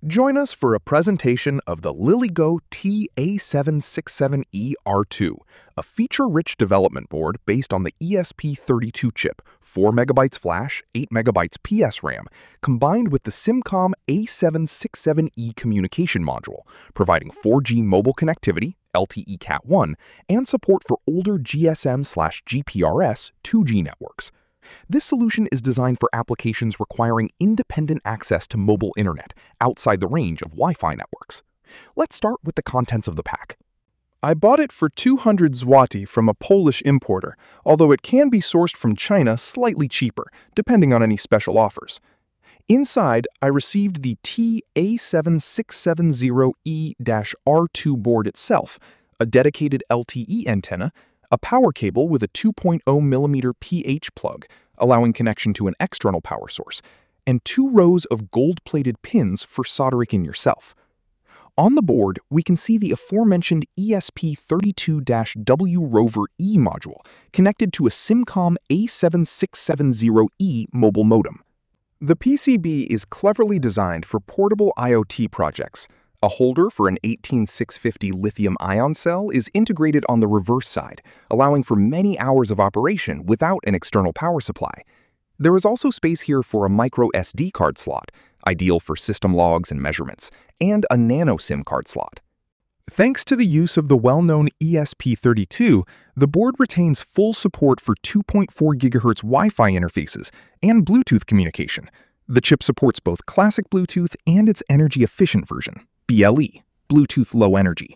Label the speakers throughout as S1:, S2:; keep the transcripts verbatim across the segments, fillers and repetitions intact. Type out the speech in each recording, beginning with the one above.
S1: Join us for a presentation of the LilyGo T A seven sixty-seven E R two, a feature-rich development board based on the E S P thirty-two chip, four megabytes flash, eight megabytes P S RAM, combined with the SIMCOM A seven sixty-seven E communication module, providing four G mobile connectivity, L T E Cat one, and support for older G S M slash G P R S two G networks. This solution is designed for applications requiring independent access to mobile internet outside the range of Wi-Fi networks. Let's start with the contents of the pack.
S2: I bought it for two hundred zloty from a Polish importer, although it can be sourced from China slightly cheaper, depending on any special offers. Inside, I received the T A seven six seven zero E R two board itself, a dedicated L T E antenna, a power cable with a two point oh millimeter P H plug, allowing connection to an external power source, and two rows of gold-plated pins for soldering in yourself. On the board, we can see the aforementioned E S P thirty-two W Rover E module connected to a SIMCOM A seven six seven zero E mobile modem. The P C B is cleverly designed for portable I O T projects. A holder for an eighteen six fifty lithium-ion cell is integrated on the reverse side, allowing for many hours of operation without an external power supply. There is also space here for a micro S D card slot, ideal for system logs and measurements, and a nano SIM card slot. Thanks to the use of the well-known E S P thirty-two, the board retains full support for two point four gigahertz Wi-Fi interfaces and Bluetooth communication. The chip supports both classic Bluetooth and its energy-efficient version, B L E, Bluetooth Low Energy.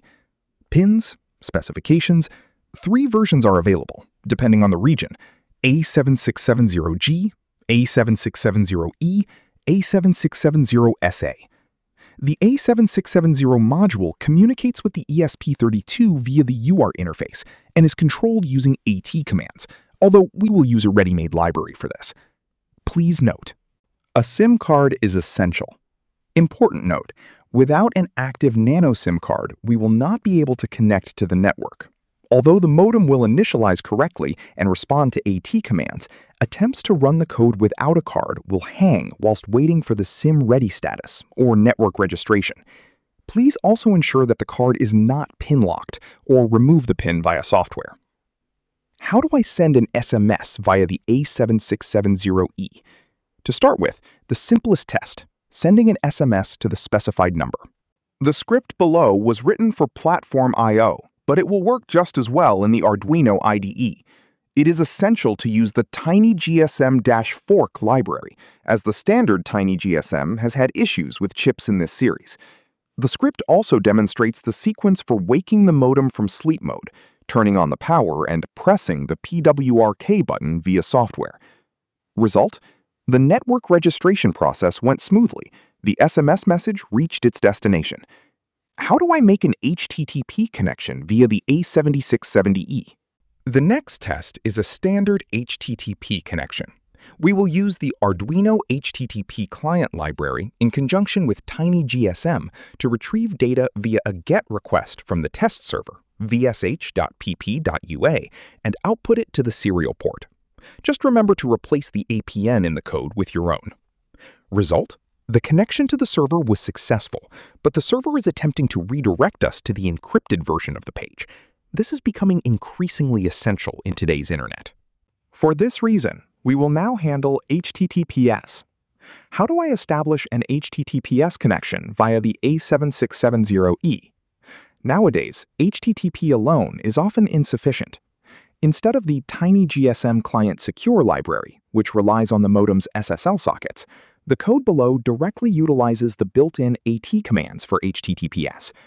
S2: Pins, specifications, three versions are available, depending on the region: A seven six seven zero G, A seven six seven zero E, A seven six seven zero S A. The A seven six seven zero module communicates with the E S P thirty-two via the U A R T interface and is controlled using AT commands, although we will use a ready-made library for this. Please note, a SIM card is essential. Important note, without an active nano SIM card, we will not be able to connect to the network. Although the modem will initialize correctly and respond to AT commands, attempts to run the code without a card will hang whilst waiting for the SIM ready status, or network registration. Please also ensure that the card is not pin-locked, or remove the pin via software. How do I send an S M S via the A seven six seven zero E? To start with, the simplest test: sending an S M S to the specified number. The script below was written for Platform I O, but it will work just as well in the Arduino I D E. It is essential to use the TinyGSM-Fork library, as the standard TinyGSM has had issues with chips in this series. The script also demonstrates the sequence for waking the modem from sleep mode, turning on the power, and pressing the P W R K button via software. Result? The network registration process went smoothly. The S M S message reached its destination. How do I make an H T T P connection via the A seven six seven zero E? The next test is a standard H T T P connection. We will use the Arduino H T T P client library in conjunction with TinyGSM to retrieve data via a GET request from the test server, V S H dot P P dot U A, and output it to the serial port. Just remember to replace the A P N in the code with your own. Result? The connection to the server was successful, but the server is attempting to redirect us to the encrypted version of the page. This is becoming increasingly essential in today's internet. For this reason, we will now handle H T T P S. How do I establish an H T T P S connection via the A seven six seven zero E? Nowadays, H T T P alone is often insufficient. Instead of the TinyGSM Client Secure library, which relies on the modem's S S L sockets, the code below directly utilizes the built-in AT commands for H T T P S,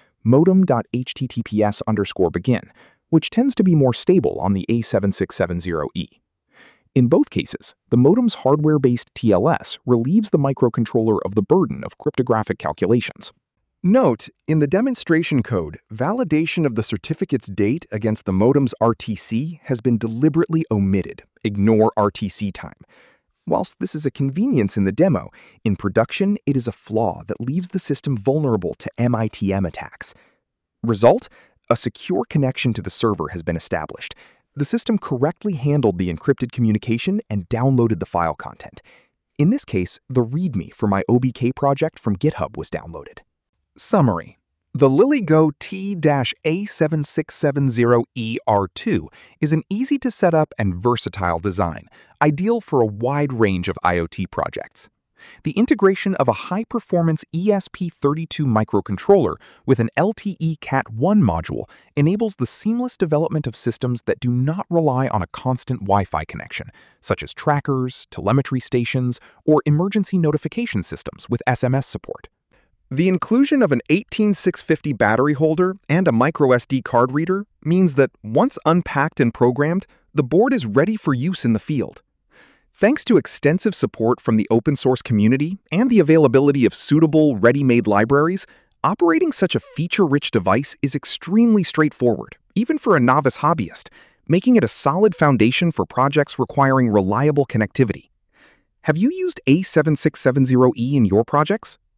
S2: modem.https underscore begin, which tends to be more stable on the A seven six seven zero E. In both cases, the modem's hardware-based T L S relieves the microcontroller of the burden of cryptographic calculations. Note, in the demonstration code, validation of the certificate's date against the modem's R T C has been deliberately omitted. Ignore R T C time. Whilst this is a convenience in the demo, in production it is a flaw that leaves the system vulnerable to M I T M attacks. Result? A secure connection to the server has been established. The system correctly handled the encrypted communication and downloaded the file content. In this case, the README for my O B K project from GitHub was downloaded. Summary. The LilyGo T A seven six seven zero E R two is an easy-to-set-up and versatile design, ideal for a wide range of IoT projects. The integration of a high-performance E S P thirty-two microcontroller with an L T E Cat one module enables the seamless development of systems that do not rely on a constant Wi-Fi connection, such as trackers, telemetry stations, or emergency notification systems with S M S support. The inclusion of an eighteen six fifty battery holder and a microSD card reader means that once unpacked and programmed, the board is ready for use in the field. Thanks to extensive support from the open source community and the availability of suitable, ready-made libraries, operating such a feature-rich device is extremely straightforward, even for a novice hobbyist, making it a solid foundation for projects requiring reliable connectivity. Have you used A seven six seven zero E in your projects?